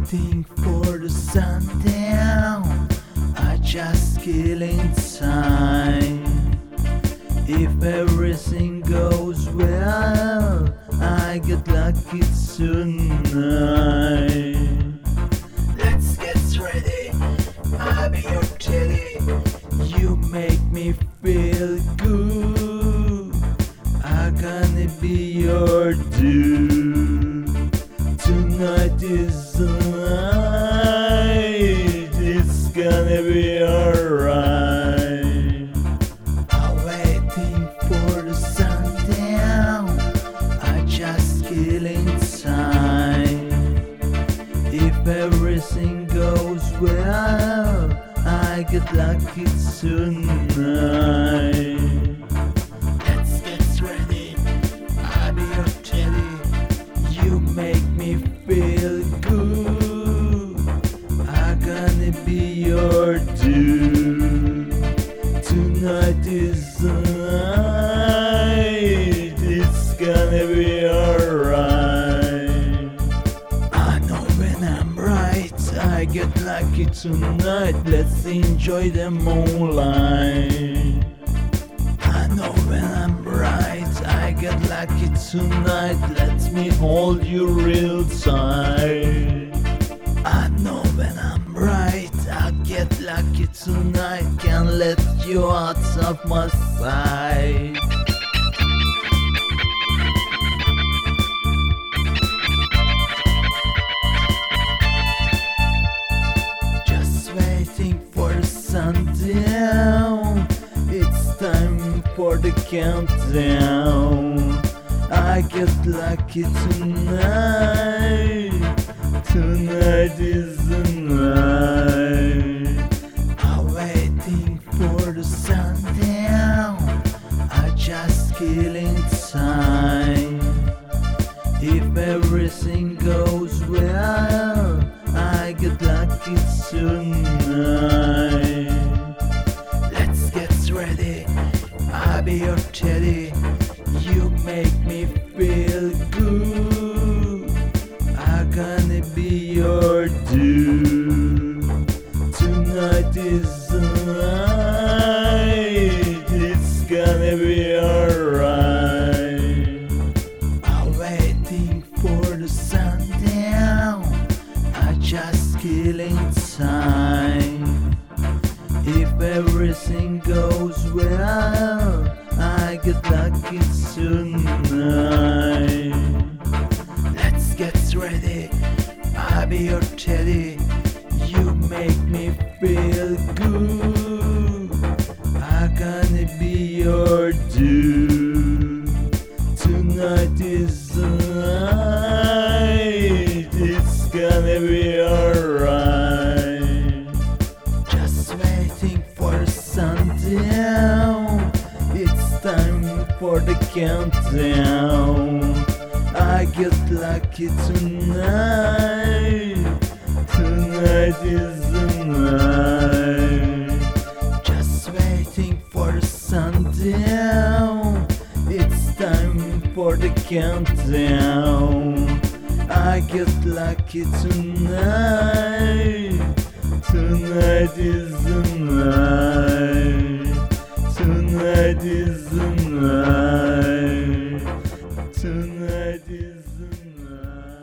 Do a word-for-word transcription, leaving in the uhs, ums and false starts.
waiting for the sundown. I just killing time. If everything goes well, I get lucky tonight. Let's get ready, I'll be your teddy. You make me feel good. I'm gonna be your dude. Tonight is the night. It's gonna be alright. I'm waiting for the sundown. I just killing time. If everything goes well, I get lucky tonight. Let's get ready, I'll be your teddy. You make me feel good. I'm gonna be your dude. Tonight is the night. It's gonna be alright. I know when I'm right, I get lucky tonight. Let's enjoy the moonlight. I know when I'm right, I get lucky tonight. Let me hold you real tight. I know when I'm right, I get lucky tonight. Can't let you out of my sight. Just waiting for the sundown. It's time for the countdown. I get lucky tonight. Tonight is the night. I'm waiting for the sundown. I just killing time. If everything goes well, I get lucky tonight. Let's get ready, I'll be your teddy. You make me feel good. I'm gonna be your dude. Tonight is the night. It's gonna be alright. I'm waiting for the sundown. I just killing time. If everything goes well, I get lucky tonight. Let's get ready, I'll be your teddy. You make me feel good. I'm gonna be your dude. Tonight is the night. It's gonna be alright. Just waiting for the sundown. It's time for the countdown. I get lucky tonight. Tonight is the night. Just waiting for the sundown. It's time for the countdown. I get lucky tonight. Tonight is the night. Tonight is the night. Tonight is the night.